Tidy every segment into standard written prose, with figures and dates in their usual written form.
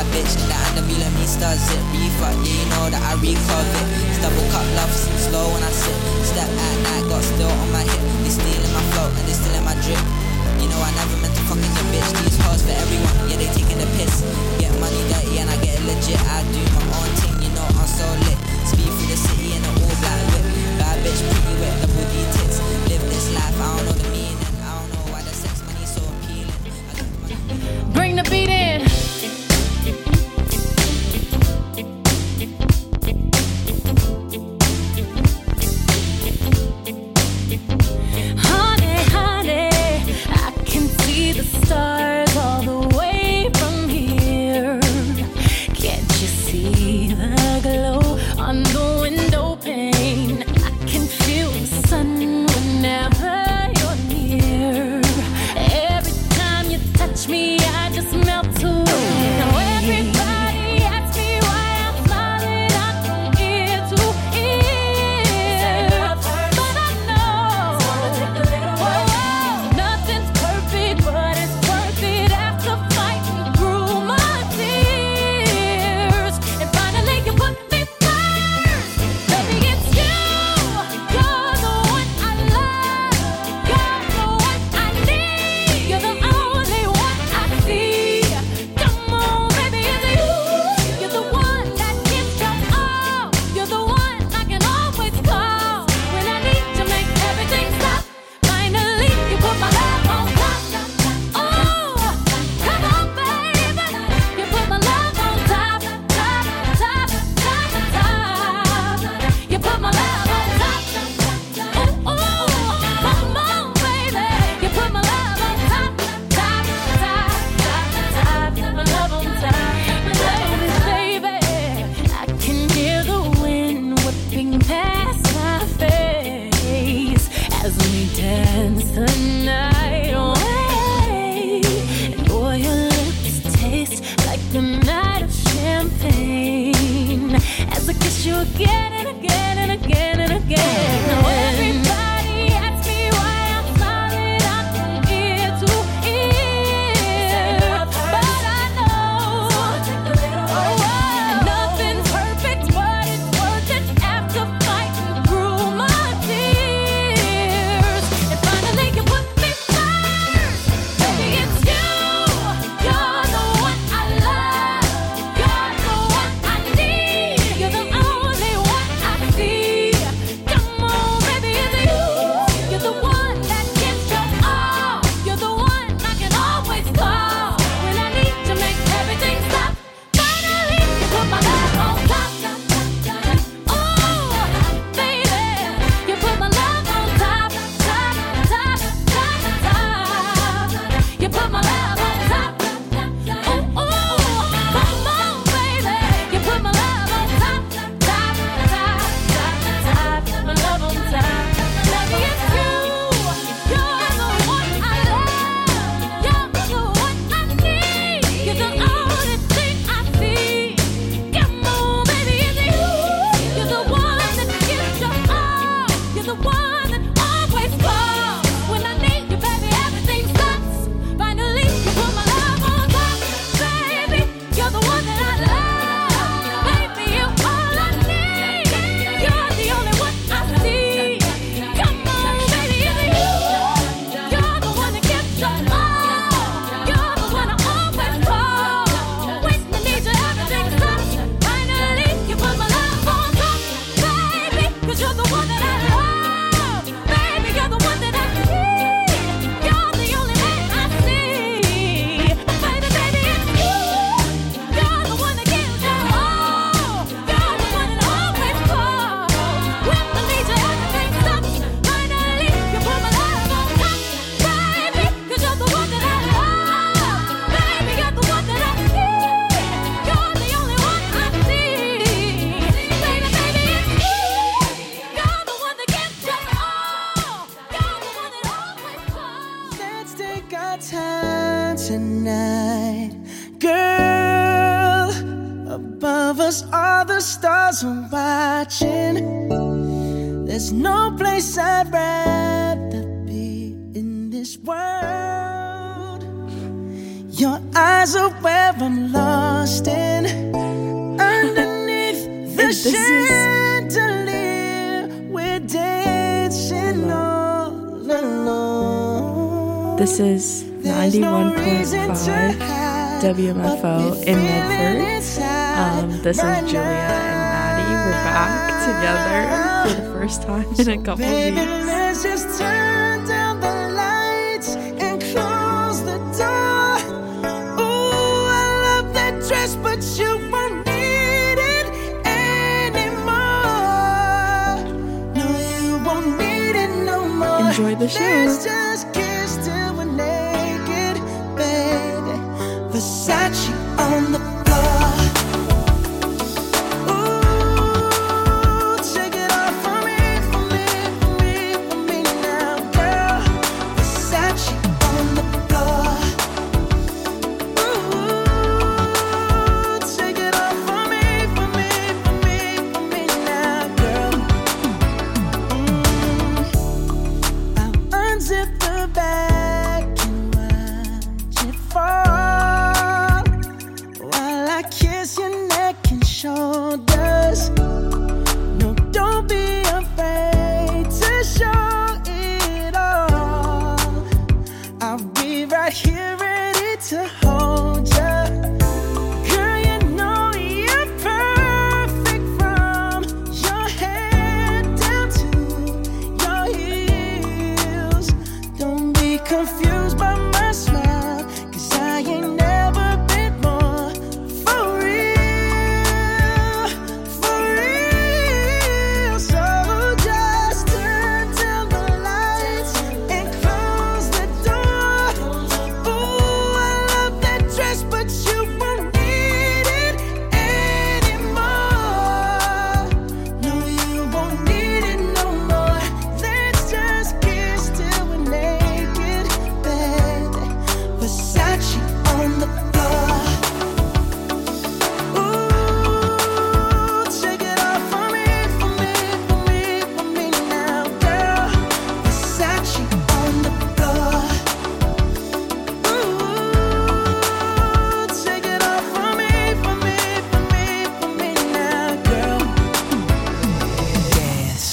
bad bitch. In the hand of me, let me start zip. Refuck, yeah, you know that I recov it. It's double cup love, slow when I sit. Step at night, got still on my hip. They stealing my flow and they stealing my drip. You know I never meant to fuck in your bitch. These hoes for everyone, yeah, they taking the piss. Get money dirty and I get it legit. I do my own thing, you know I'm so lit. Speed through the city in an all black whip. Bad bitch, pretty wet, double D tits. Live this life, I don't know the meaning. I don't know why the sex money's so appealing. I got money. Bring the beat in. Honey, honey, I can see the stars all the way from here. Can't you see the glow on the window pane? I can feel the sun whenever you're near. Every time you touch me, I just melt away. Now everybody asks me why I'm smiling out from ear to ear, but I know nothing's perfect, but it's worth it after fighting through my tears. And finally you put me first. Baby, it's you. You're the one I love. You're the one I need. You're the only one I see. Come on, baby, it's you. You're the one that gives your all. You're the one I can always call when I need to make everything stop. Finally, you put my love on top. Oh, come on, baby. You put my love on top, top, top, top, top. You put my love on top. Oh, come on, baby. You put my love on top, top, top, top, top. My love on top, baby. I can hear the wind whipping past my face as we dance the night away. And boy, your lips taste like the night of champagne as I kiss you again and again and again and again. Now everybody asks me why I'm smiling out from ear to ear, but I know nothing's perfect, but it's worth it after fighting through my tears. And finally you put me first. Baby, it's you. You're the one I love. You're the one I need. You're the only one I see. Come on, baby, it's you. You're the one that gives your all. You're the one I can always call when I need to make everything stop. Finally, you put my love on top. Oh, baby, you put my love on top, top, top, top, top. You put my love on top. Oh, come on, baby, you put my love on top, top, top, top, top. My love on top. Baby, it's you. You're the one I love. You're the one I need. You're the only thing I see. Come on, baby, it's you. You're the one that gives your all. You're the one that always calls when I need you, baby. Everything stops. Finally, you put my love on top, baby. You're the one that I love, baby. You're all I need. You're the only one I see. Come on, baby, it's you. You're the one that gives your all. You're the one I always call when I need you. Everything stops. Finally, you put my love on top, baby. 'Cause you're the one that I love, baby. You're the one that I need. You're the only man I see. Baby, baby, it's you. You're the one that gives your all. You're the one that always calls when I need you. Everything stops. Finally, you put my love on top, baby. 'Cause you're the one that I love, baby. You're the one that I need. You're the only one I see. Baby, baby, it's you. You're the one that gives your all. You're the one that always calls. Let's take our time tonight, girl. Above us, all the stars are watching. There's no place I'd rather be in this world. Your eyes are where I'm lost in. This is 91.5 WMFO in Medford. This is Julia and Maddie. We're back together for the first time in a couple weeks. Let's just turn down the lights and close the door. Ooh, I love that dress, but you won't need it anymore. No, you won't need it no more. Enjoy the show. Let's just kiss till we're naked, baby. Versace on the floor. Ooh, take it off for me, for me, for me, for me now, girl. Versace on the floor. Ooh, take it off for me, for me, for me, for me now, girl. I'll unzip the back and watch it fall while I kiss your neck and shoulders. No, don't be afraid to show it all. I'll be right here ready to hold ya. Girl, you know you're perfect from your head down to your heels. Don't be confused by my smile, 'cause I ain't never been more for real, for real. So just turn down the lights and close the door. Ooh, I love that dress, but you won't need it anymore. No, you won't need it no more. Let's just kiss till we're naked, baby. Versace on the floor. Ooh, take it off for me, for me, for me, for me now, girl. Versace on the floor. Ooh, take it off for me, for me, for me, for me now, girl. Dance.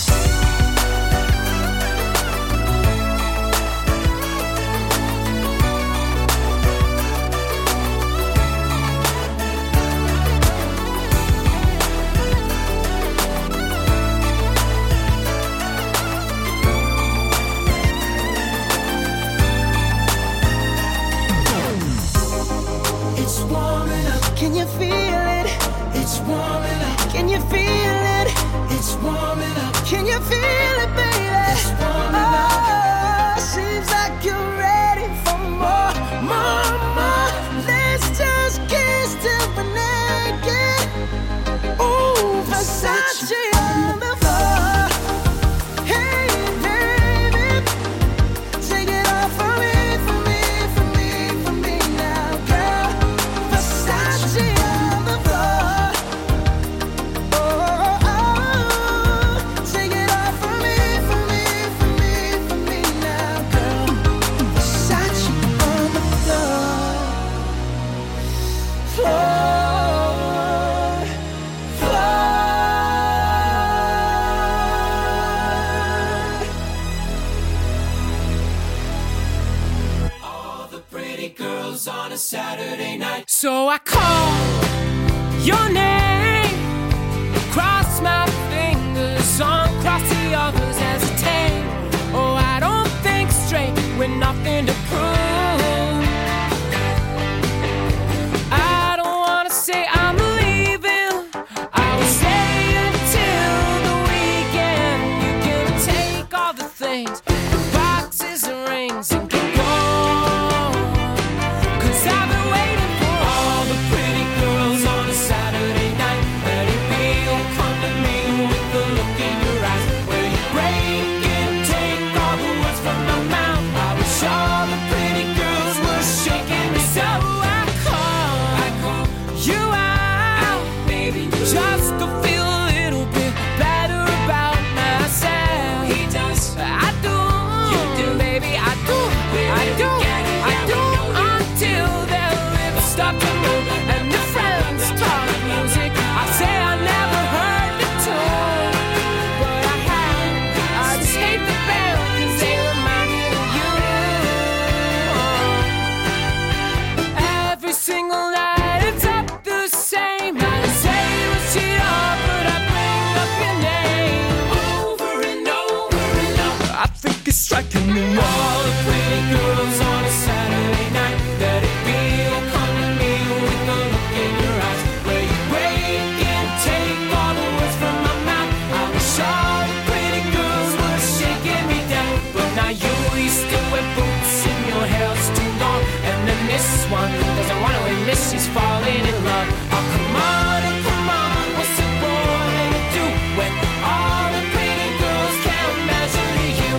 It's warming up. Can you feel it? It's warming up. Can you feel it? It's warming up. Can you feel it, baby? It's warming up. Seems like you're ready for more, more, more. Let's just kiss till we're naked. Ooh, Versace on the floor. Hey, baby, take it off for me, for me, for me, for me now, girl. Versace on the floor. Oh, take it off for me, for me, for me, for me now, girl. Versace on the floor. Floor, floor. All the pretty girls on a Saturday night. So I call your name, cross my fingers, uncross the others, hesitate. Oh, I don't think straight with nothing to prove. I don't wanna say I'm leaving. I will stay until the weekend. You can take all the things, the boxes and rings, and keep going. 'Cause I've been waiting for all the pretty girls on a Saturday All the pretty girls on a Saturday night, let it be, oh come to me with the look in your eyes, where you break and take all the words from my mouth. I wish all the pretty girls were shaking me down, but now you still wear boots and your hair's too long, and then this one doesn't want to admit she's falling in love. Oh come on, what's a boy to do when all the pretty girls can't measure you?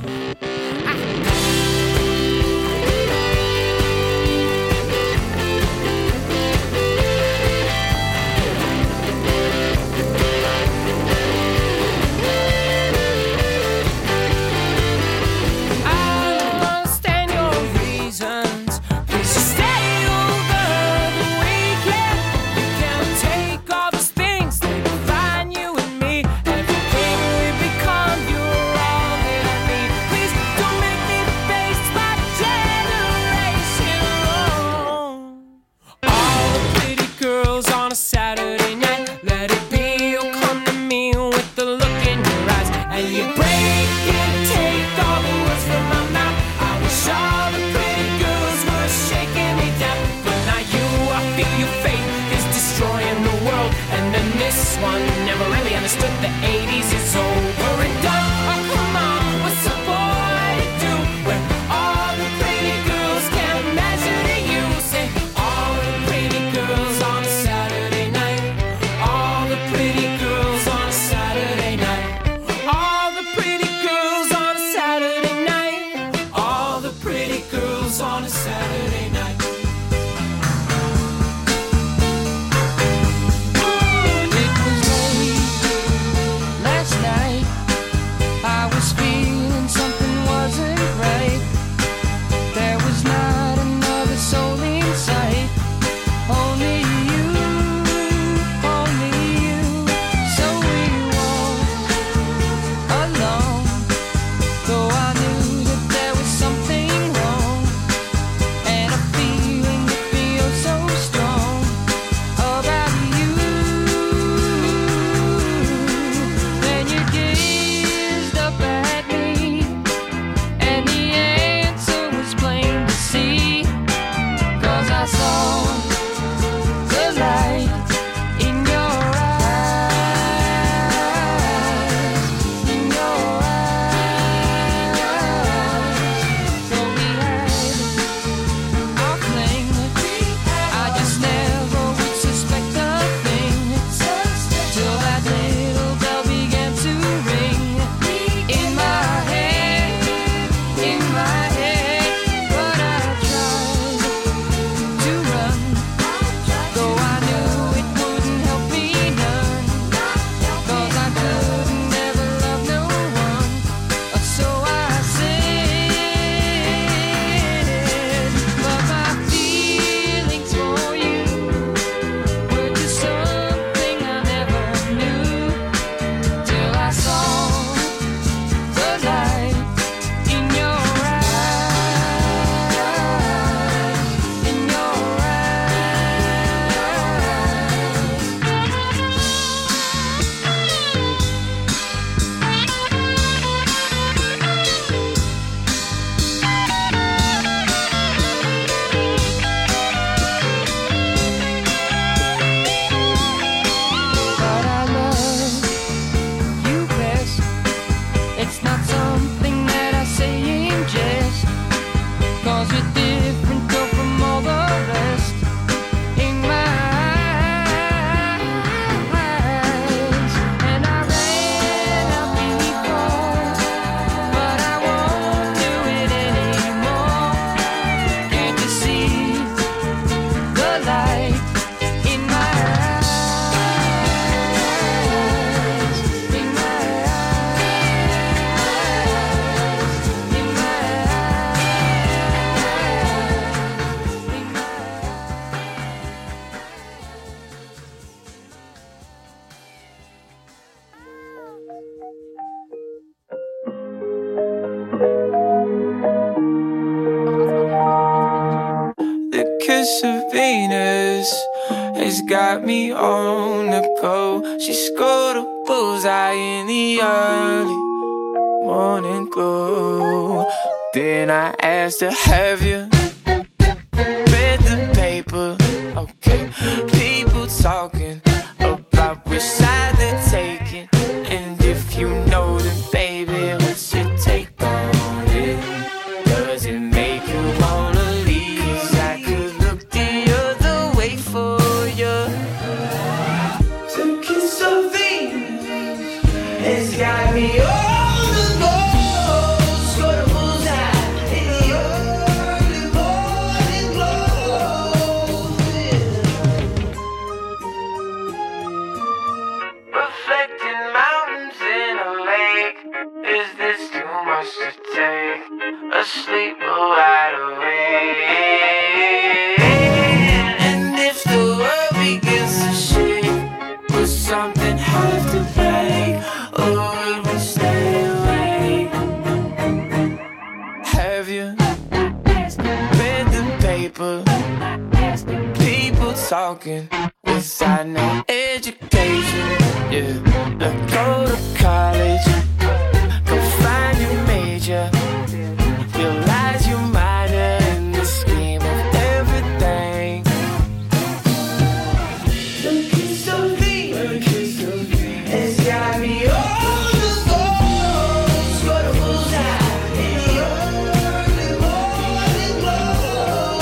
Saturday night, let it be, oh come to me with the look in your eyes, and you break and take all the words from my mouth. I wish all the pretty girls were shaking me down, but now you, I feel your fate is destroying the world, and then this one never really understood the 80s is over and done. Oh come on, what's a boy to do when all the pretty girls can't measure to you? Say all the pretty girls on a Saturday night, all the pretty girls on a Saturday night, all the pretty girls on a Saturday night, all the pretty girls on a Saturday night. It was late last night, I was feeling something wasn't right. There was not another soul in sight, only you, only you. So we walked alone, though I knew that there was something wrong, and a feeling that feels so strong about you. Then you gazed up at me, and the answer was plain to see, 'cause I saw the light in your eyes, in your eyes. So we had our fling, I just never would suspect a thing, till that little bell began to ring in my head, but I tried to run, though I knew it wouldn't help me none, 'cause I couldn't never love no one, so I said, but my feelings for you were just something I never knew, till I saw the light in your eyes, in your But I love you best. It's not something that I say in jest, 'cause you're different though from all the rest. In my eyes, and I ran out before, but I won't do it anymore. Can't you see the light in my eyes, in my eyes, in my The kiss of Venus has got me on the go. She scored a bullseye in the early morning glow. Then I asked her, have you read the paper? Okay, people talking about which side they're taking. And if you know them, baby, what's your take on it? Does it make you wanna leave? 'Cause I could look the other way for you. To kiss of Venus has got me on the go. Sort of bullseye in the early morning glow. Reflecting mountains in a lake. Is this too much to take? Asleep or wide awake? And if the world begins to shake, will something have to break? Or will we stay awake? Have you read the paper? People talking without no education. Yeah, look, go to college, go find your major, realize you minor in the scheme of everything. The kiss of Venus has got me on the go. Sort of bullseye in the early morning glow.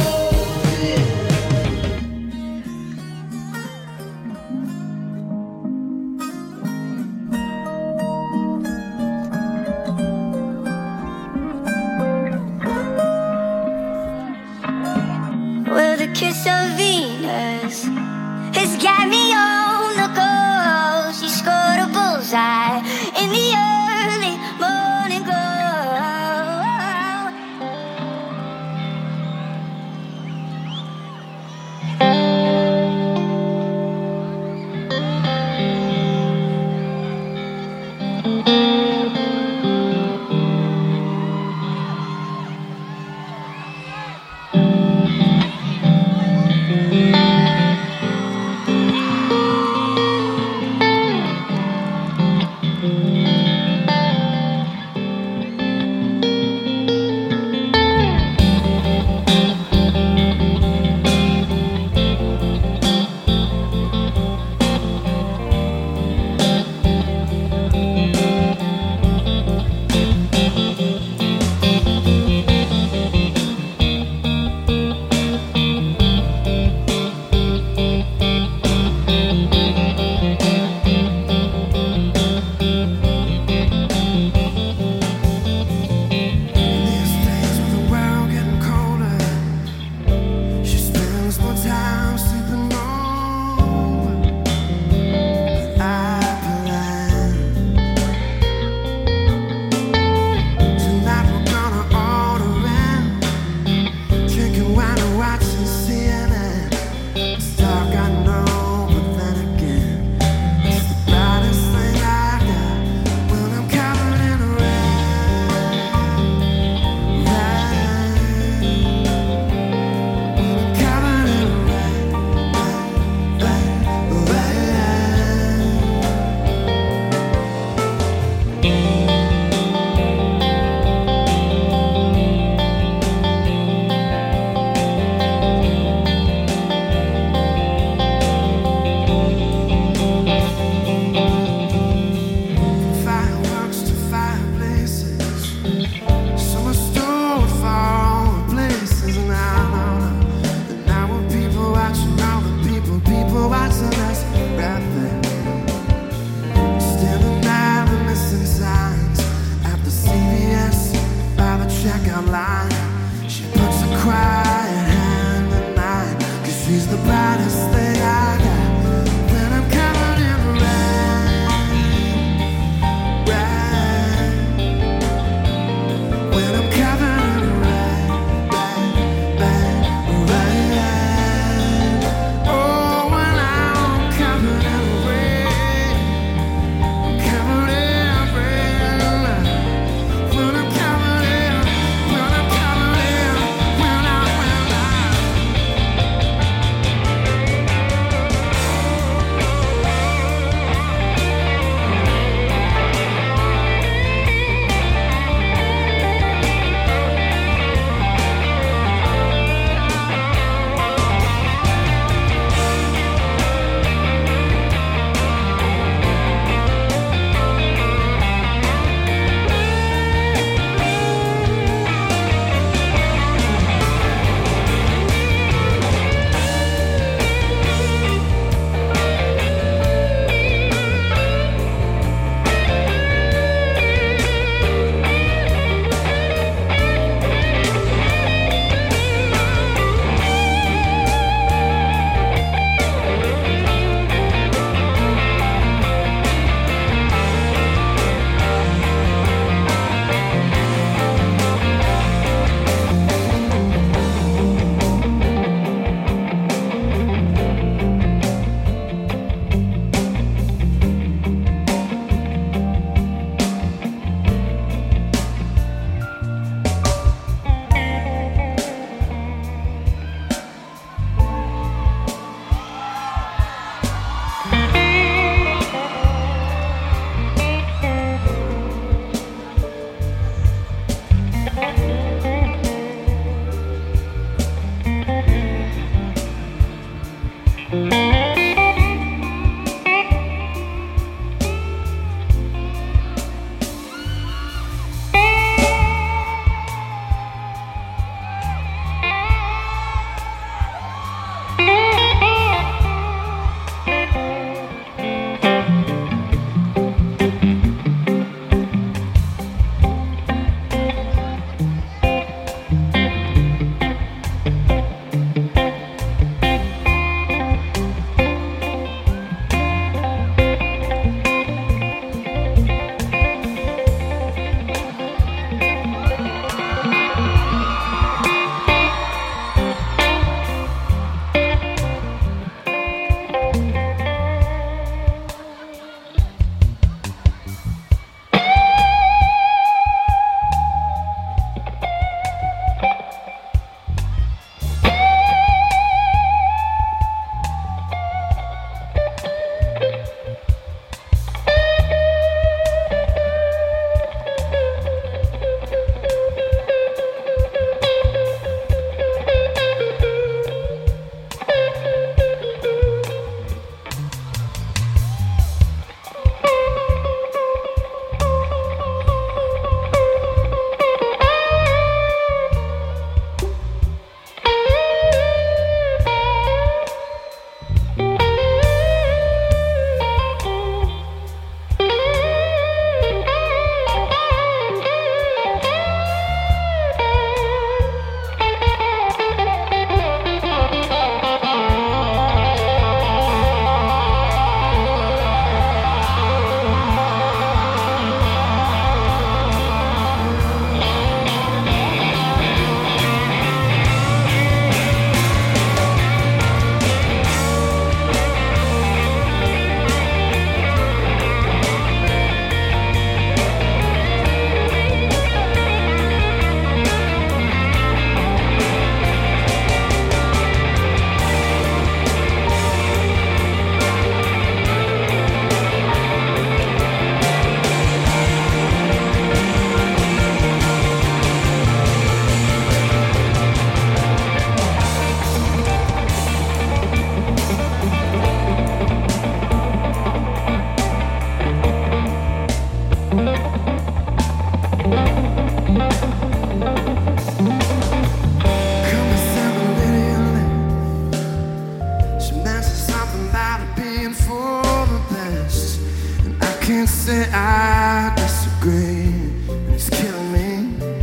say I disagree, and it's killing me.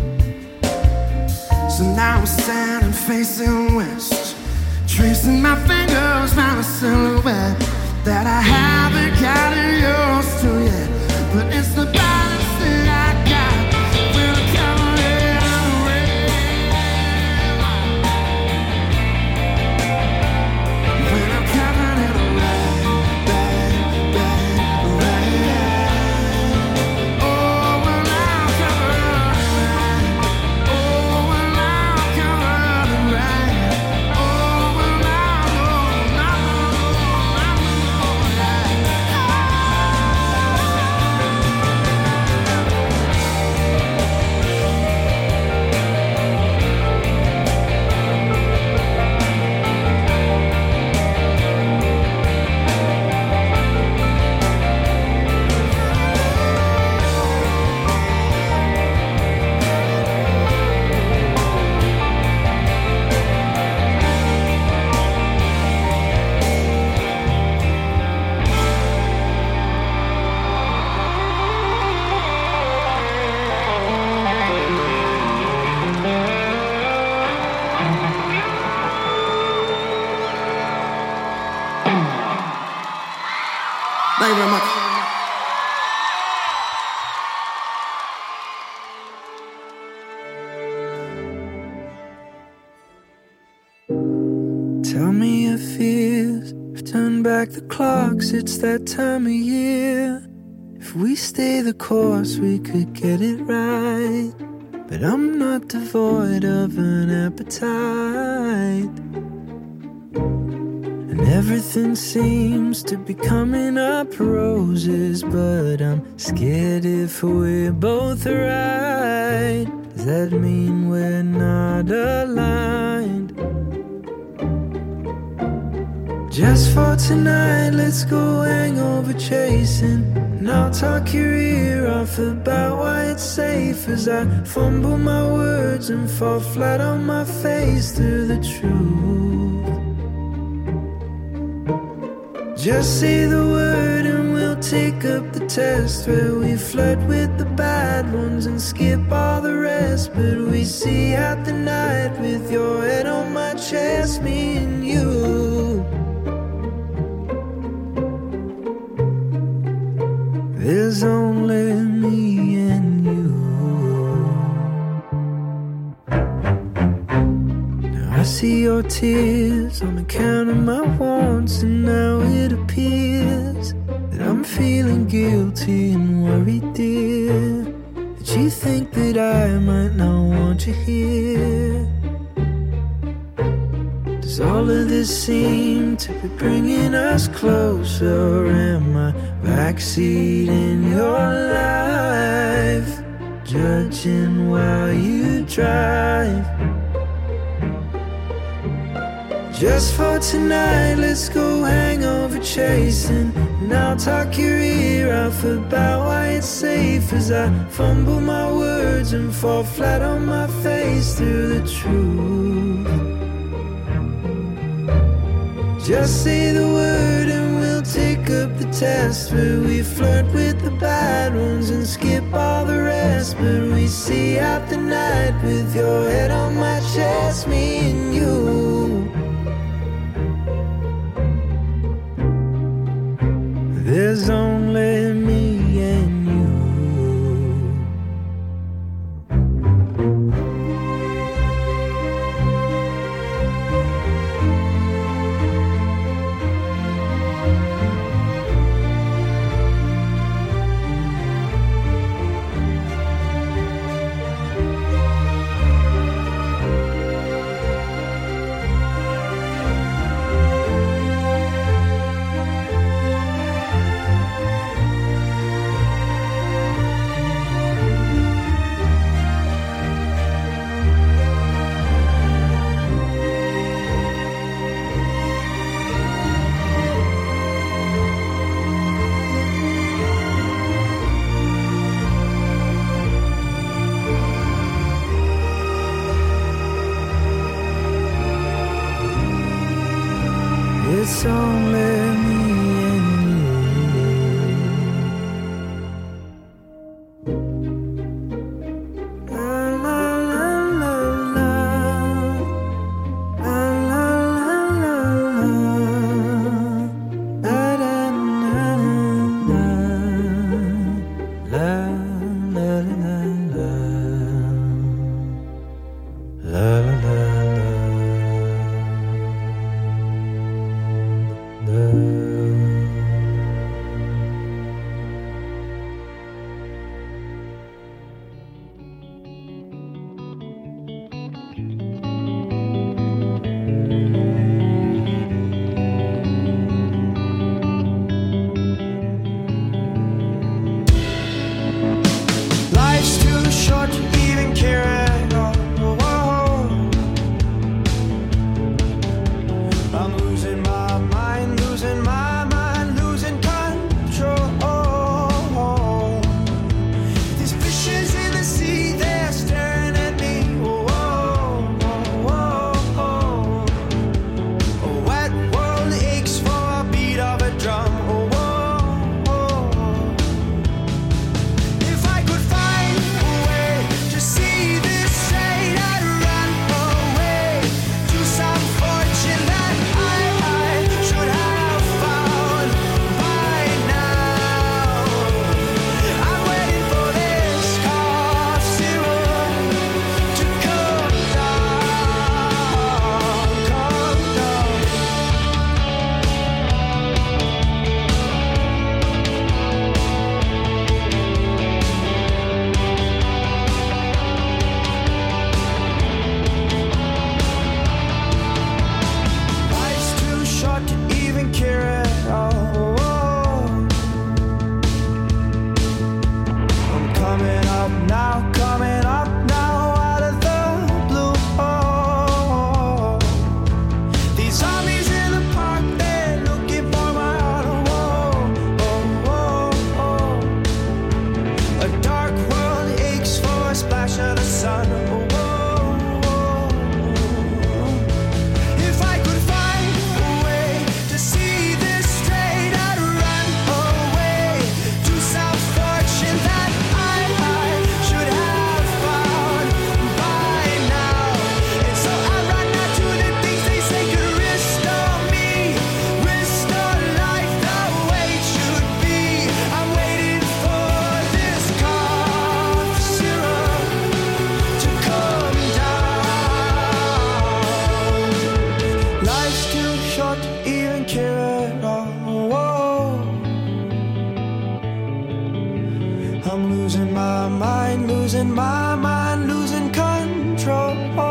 So now I'm standing facing west, tracing my fingers round a silhouette that I haven't gotten used to yet. But it's the balance that I got when I'm covered in rain. When I'm covered in rain, rain. Oh, when I'm covered in rain. Oh, when I'm covered in rain. Oh, when Thank you very much. Tell me your fears. If turn back the clocks, it's that time of year. If we stay the course, we could get it right. But I'm not devoid of an appetite. And everything seems to be coming up roses, but I'm scared if we're both right, does that mean we're not aligned? Just for tonight, let's go hangover chasing, and I'll talk your ear off about why it's safe as I fumble my words and fall flat on my face through the truth. Just say the word and we'll take up the test, where we flirt with the bad ones and skip all the rest. But we see out the night with your head on my chest, me and you. There's only me and you. Now I see your tears on account of my wants, and now it appears that I'm feeling guilty and worried, dear, that you think that I might not want you here. Does all of this seem to be bringing us closer? Am I backseat in your life, judging while you drive? Just for tonight, let's go hangover chasing, and I'll talk your ear off about why it's safe as I fumble my words and fall flat on my face through the truth. Just say the word and we'll take up the test, where we flirt with the bad ones and skip all the rest. But we see out the night with your head on my chest, me and you. There's only me and you. I'm losing my mind, losing my mind, losing control.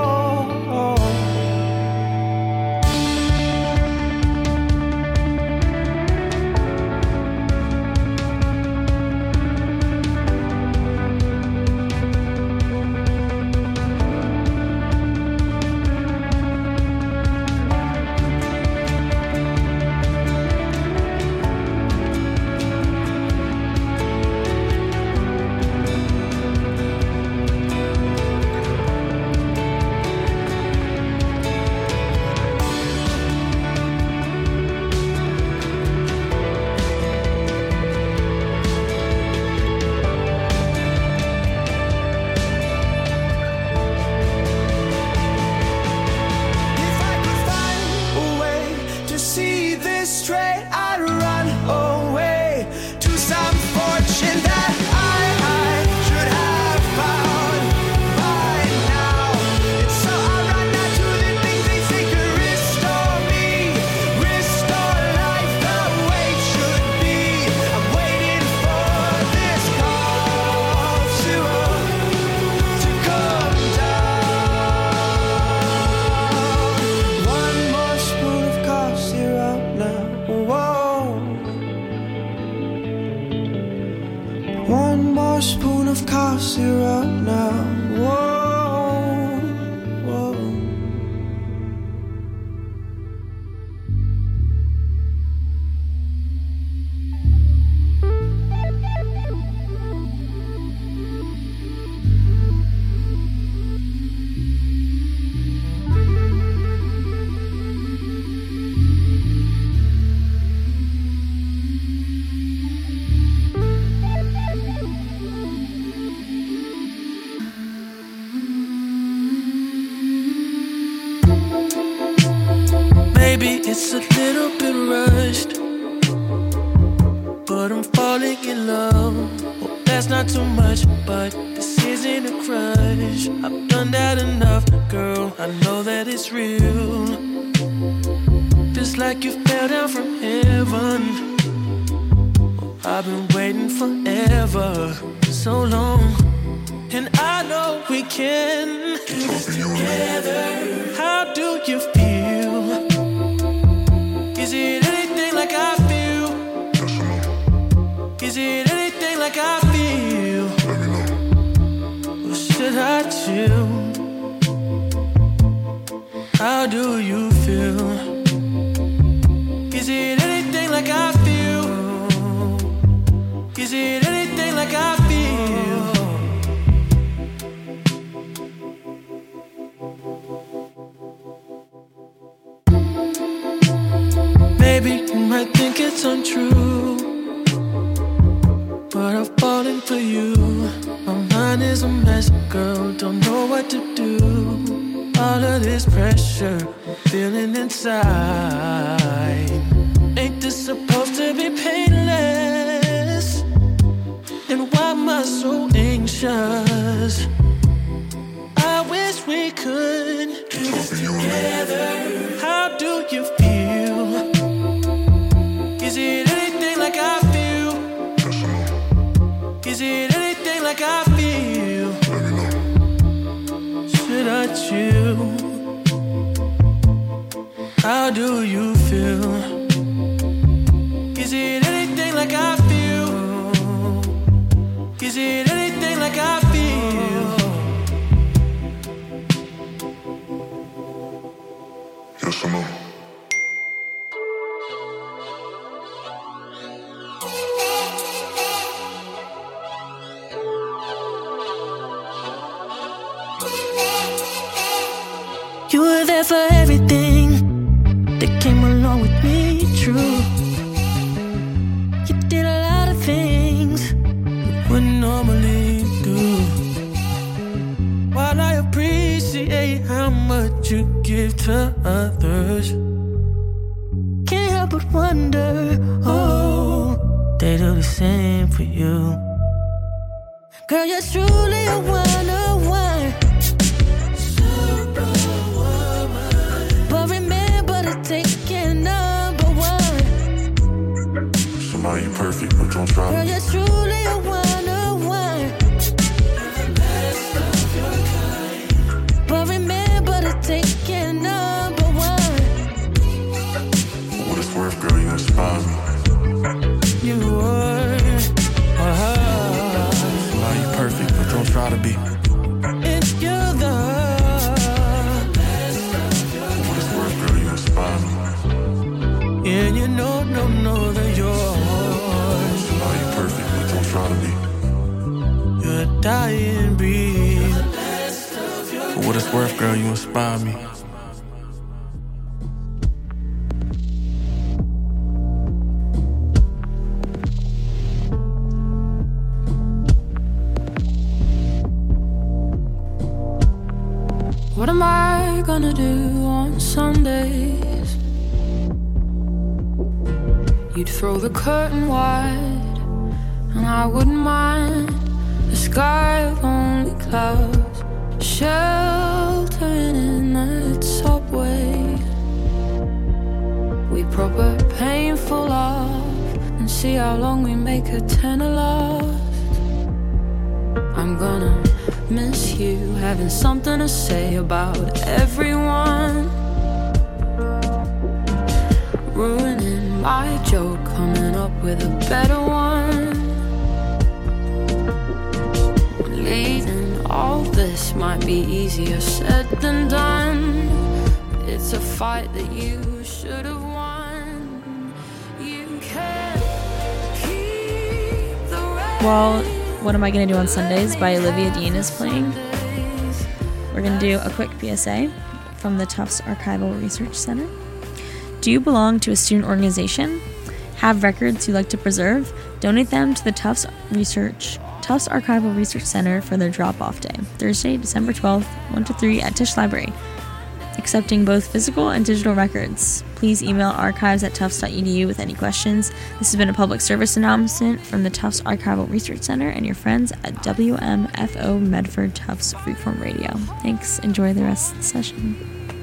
One more spoon of cough syrup now. Whoa, whoa. Maybe it's a little bit rushed, but I'm falling in love. Well, that's not too much, but this isn't a crush. I've done that enough, girl, I know that it's real. Just like you fell down from heaven. I've been waiting forever, so long. And I know we can do this together. How do you feel? Is it anything like I feel? Is it anything like I feel? Or should I chill? How do you feel? Is it anything like I feel? Is it anything like I feel? Maybe you might think it's untrue, but I've fallen for you. My mind is a mess, girl, don't know what to do. All of this pressure I'm feeling inside. Ain't this supposed to be painless? And why am I so anxious? I wish we could do this together. How do you feel? Is it anything like I feel? Is it anything like I feel? Should I chill? How do you feel? Is it anything like I feel? Is it anything like I feel? Yes or no? You were there for everything that came along with me, true. You did a lot of things you wouldn't normally do. While I appreciate how much you give to others, can't help but wonder, oh, they do the same for you. Girl, you're truly a one-on-one. Taking number one. Somebody perfect, but don't try. Girl, you're truly a one-on-one. dying breed. For what it's worth, girl, you inspire me. What am I gonna do on Sundays? You'd throw the curtain wide, and I wouldn't mind. The sky of only clouds, sheltering in the subway. We proper painful love, and see how long we make a tenor last. I'm gonna miss you, having something to say about everyone. Ruining my joke, coming up with a better one. Leaving all this might be easier said than done. It's a fight that you should have won. You can't keep the rain. Well, What Am I Gonna Do on Sundays by Olivia Dean is playing. We're gonna do a quick PSA from the Tufts Archival Research Center. Do you belong to a student organization? Have records you like to preserve? Donate them to the Tufts Archival Research Center for their drop-off day, Thursday, December 12th, 1 to 3 at Tisch Library. Accepting both physical and digital records. Please email archives@tufts.edu with any questions. This has been a public service announcement from the Tufts Archival Research Center and your friends at WMFO Medford Tufts Freeform Radio. Thanks. Enjoy the rest of the session.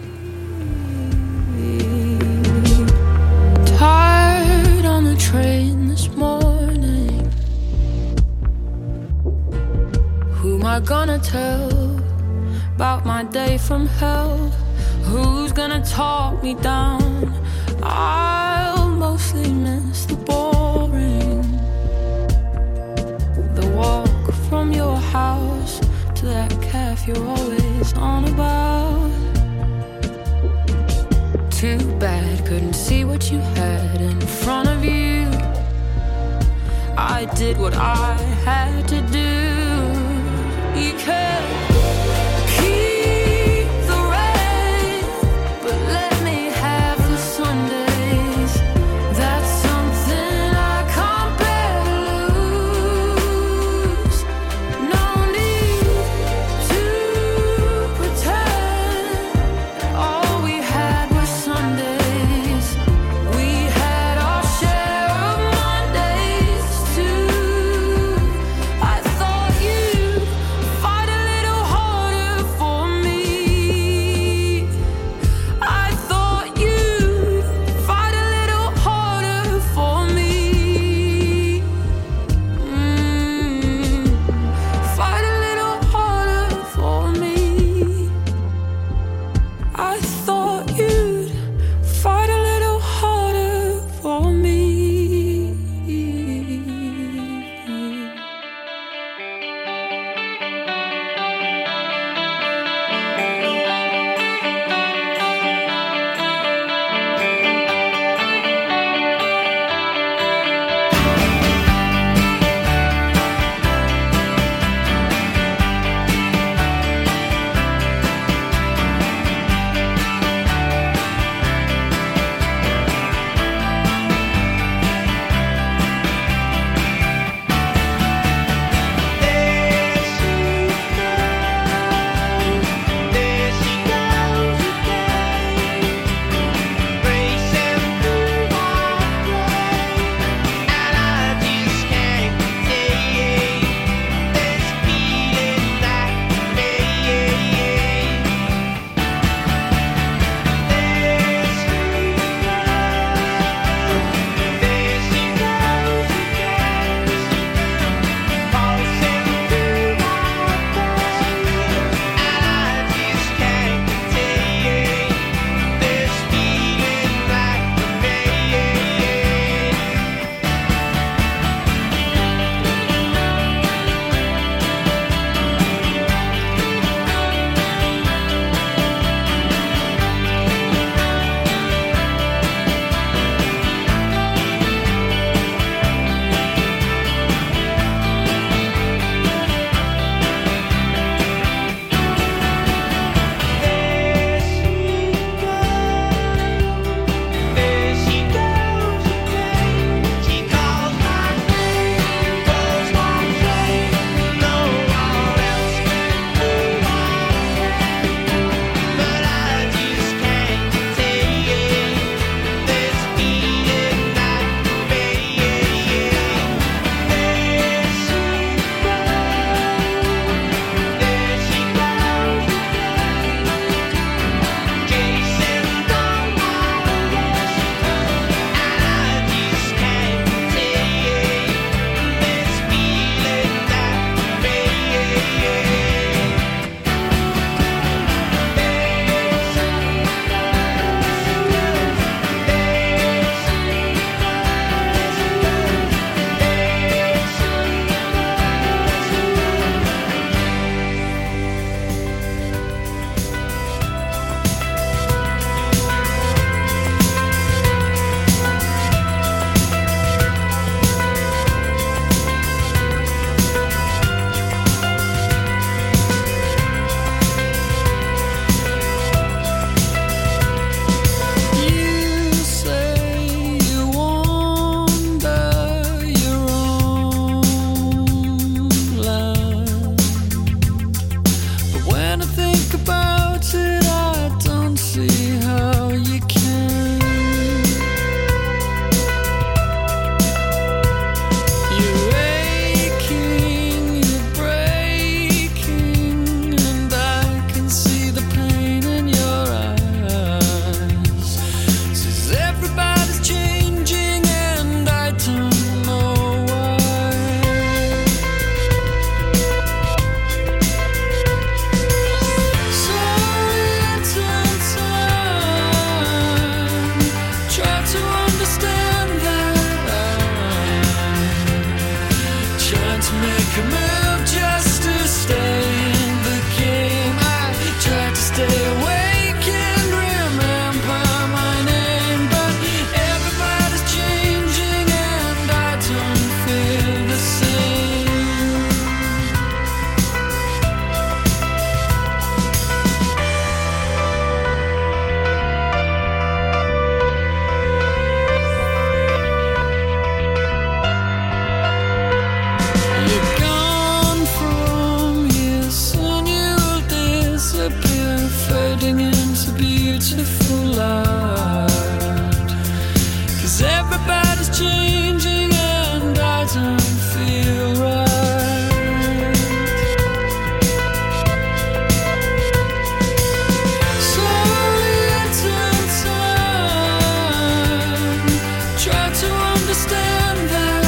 Tired on the train this morning. Who am I gonna tell about my day from hell? Who's gonna talk me down? I'll mostly miss the boring. The walk from your house to that cafe you're always on about. Too bad, couldn't see what you had in front of you. I did what I had to do. You can't keep the rain, but let me have the Sundays. That's something I can't bear to lose. No need to pretend all we had was Sundays. We had our share of Mondays too. I to make a move just to stay in the game. I tried to stay awake and remember my name, but everybody's changing and I don't feel the same. You're gone from here, soon you'll disappear, fading into beautiful light. 'Cause everybody's changing and I don't feel right. Slowly into time, try to understand that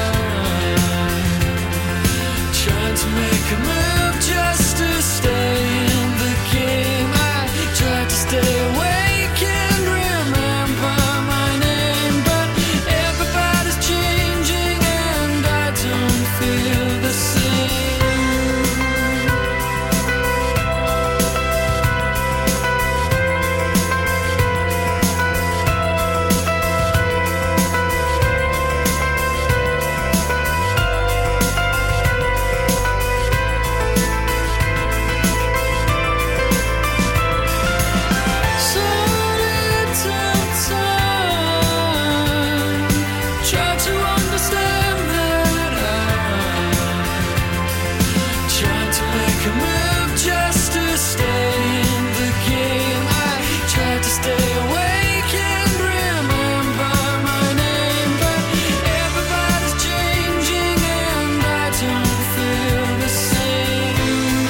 trying to make a move just to stay in the game. I tried to stay awake and remember my name, but everybody's changing and I don't feel the same. So little time, try to understand that I'm trying to make a move just to stay in the game. I tried to stay awake and remember my name, but everybody's changing and I don't feel the same.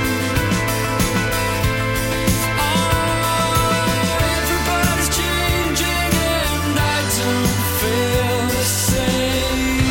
Everybody's changing and I don't feel the same.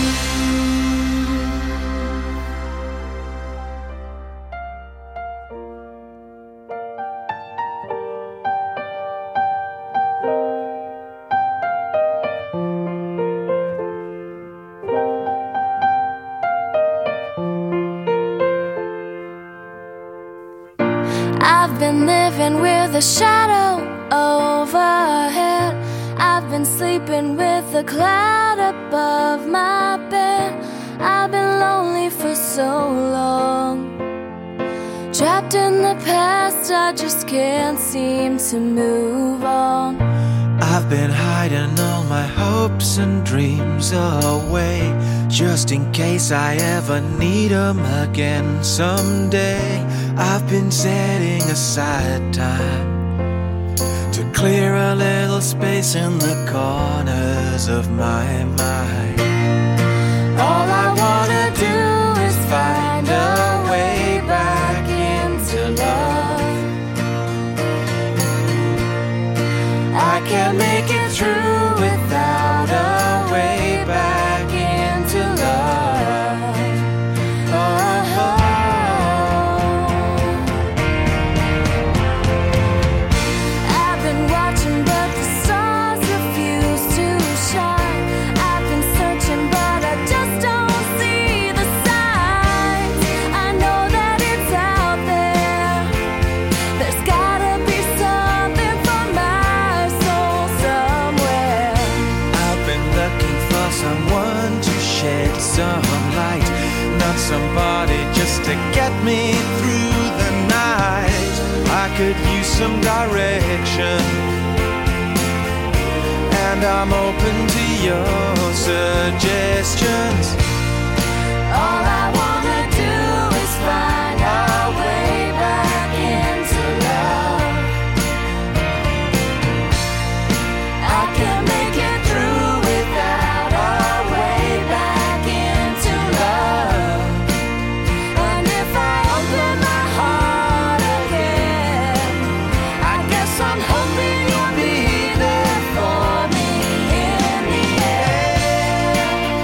I've been living with a shadow overhead. I've been sleeping with a cloud above my bed. I've been lonely for so long, trapped in the past, I just can't seem to move on. I've been hiding all my hopes and dreams away, just in case I ever need 'em again someday. I've been setting aside time to clear a little space in the corners of my mind. All I wanna do is find a way back into love. I can't make it through without a way back into love. Oh. I've been watching, but the stars refuse to shine. I've been searching, but I just don't see the signs. I know that it's out there. There's gotta be something for my soul somewhere. I've been looking for someone to shed some light, not somebody just to get me through the night. I could use some direction, and I'm open to your suggestions. All I wanna do is find our way back into love. I can't make it through without our way back into love. And if I open my heart again, I guess I'm hoping you'll be there for me in the end.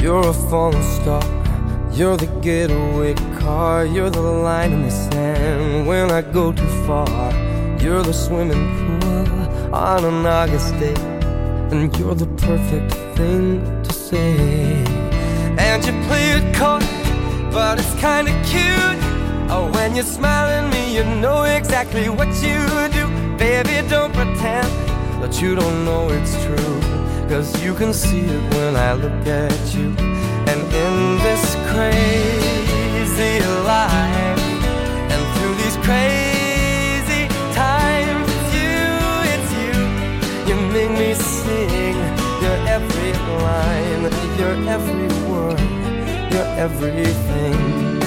You're a falling star, you're the getaway car, you're the line in the sand when I go too far. You're the swimming pool on an August day, and you're the perfect thing to say. And you play it coy, but it's kinda cute. Oh, when you smile at me, you know exactly what you do. Baby, don't pretend that you don't know it's true, 'cause you can see it when I look at you. And in this crazy life, and through these crazy times, it's you, you make me sing your every line, your every word, your everything.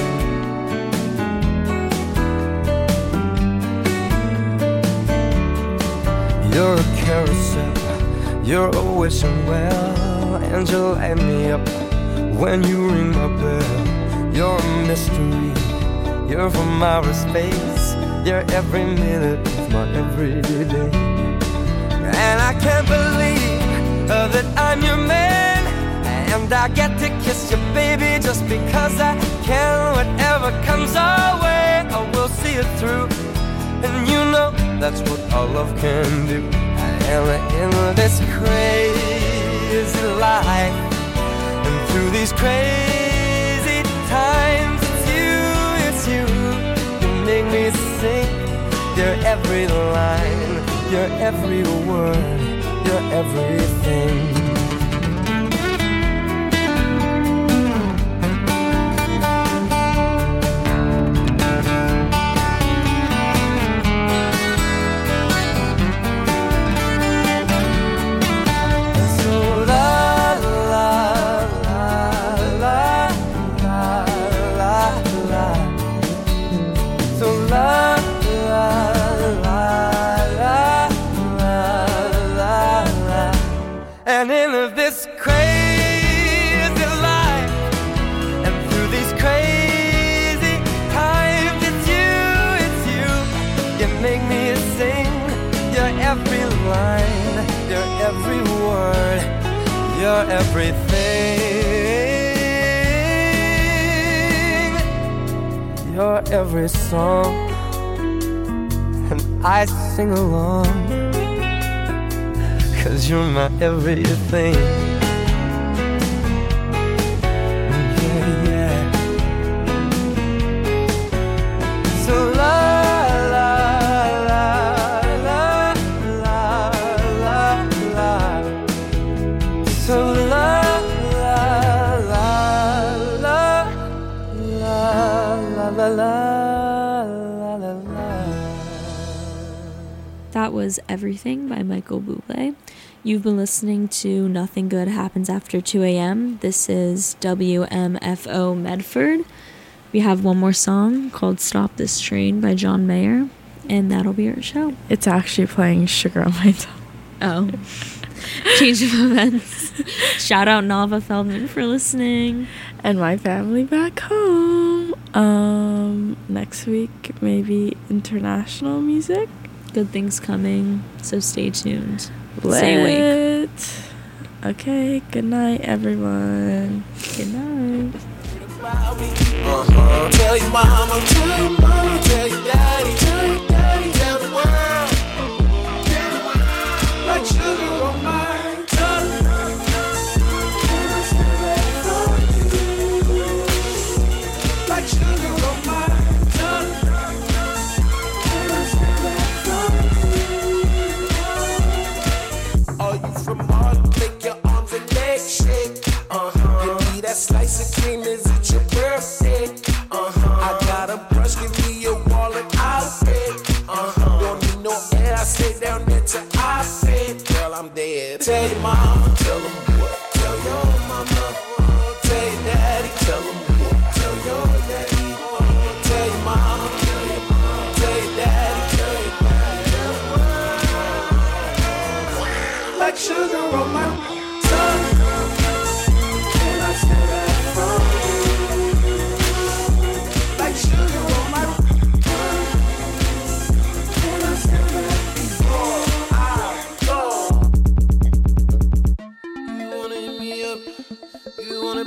You're a carousel, you're a wishing well, and you light me up when you ring my bell. You're a mystery, you're from outer space, you're every minute of my everyday. And I can't believe that I'm your man, and I get to kiss you, baby, just because I can. Whatever comes our way, I will see it through. And you know that's what our love can do. And in this crazy life, and through these crazy times, it's you, you make me sing your every line, your every word, your everything. And in this crazy life, and through these crazy times, it's you, you make me sing your every line, your every word, your everything, your every song, and I sing along, 'cause you're my everything. Yeah, yeah. So la la la la la la la. So la la la la la la la la. That was Everything by Michael Bublé. You've been listening to Nothing Good Happens After 2 a.m. This is WMFO Medford. We have one more song called Stop This Train by John Mayer, and that'll be our show. It's actually playing Sugar on My Tongue. Oh. Change of events. Shout out Nava Feldman for listening. And my family back home. Next week, maybe international music. Good things coming, so stay tuned. Stay awake. Okay, good night, everyone. Good night. Tell your mama, tell your mama, tell your daddy, tell your daddy, tell the world, like sugar on my tongue. Like sugar on my tongue. Are you from Harlem? Make your arms and legs shake. Give me that slice of cream, is it your birthday? I got a brush, give me a wallet.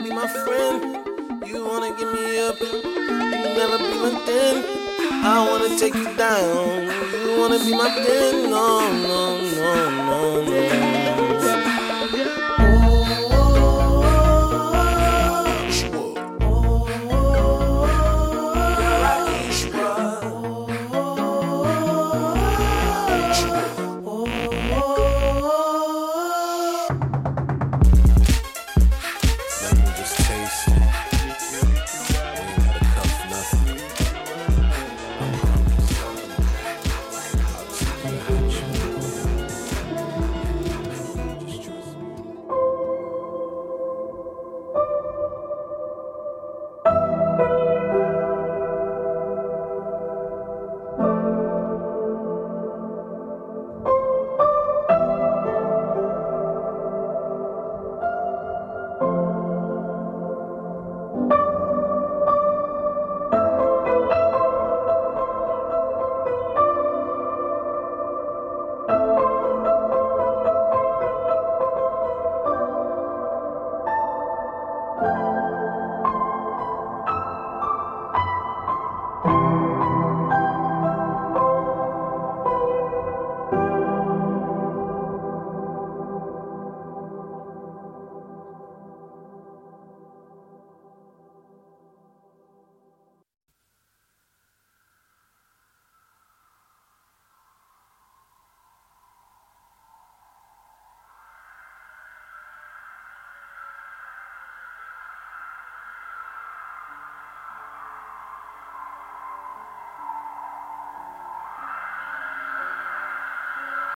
be my friend. You wanna give me up, you never be my den. I wanna take you down. You wanna be my den. No, no, no, no, no.